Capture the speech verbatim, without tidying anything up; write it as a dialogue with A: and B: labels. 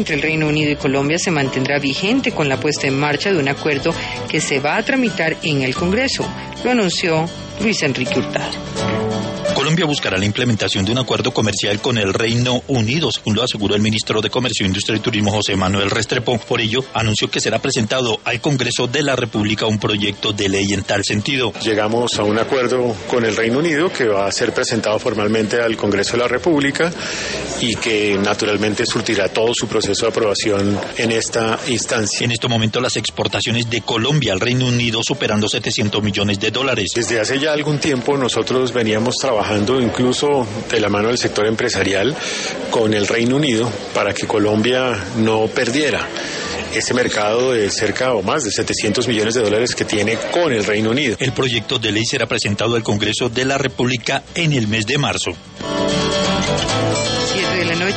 A: entre el Reino Unido y Colombia se mantendrá vigente con la puesta en marcha de un acuerdo que se va a tramitar en el Congreso. Lo anunció Luis Enrique Hurtado.
B: Colombia buscará la implementación de un acuerdo comercial con el Reino Unido, según lo aseguró el ministro de Comercio, Industria y Turismo, José Manuel Restrepo. Por ello, anunció que será presentado al Congreso de la República un proyecto de ley en tal sentido.
C: Llegamos a un acuerdo con el Reino Unido que va a ser presentado formalmente al Congreso de la República y que naturalmente surtirá todo su proceso de aprobación en esta instancia.
B: En este momento, las exportaciones de Colombia al Reino Unido superando setecientos millones de dólares.
C: Desde hace ya algún tiempo nosotros veníamos trabajando incluso de la mano del sector empresarial con el Reino Unido para que Colombia no perdiera ese mercado de cerca o más de setecientos millones de dólares que tiene con el Reino Unido.
B: El proyecto de ley será presentado al Congreso de la República en el mes de marzo.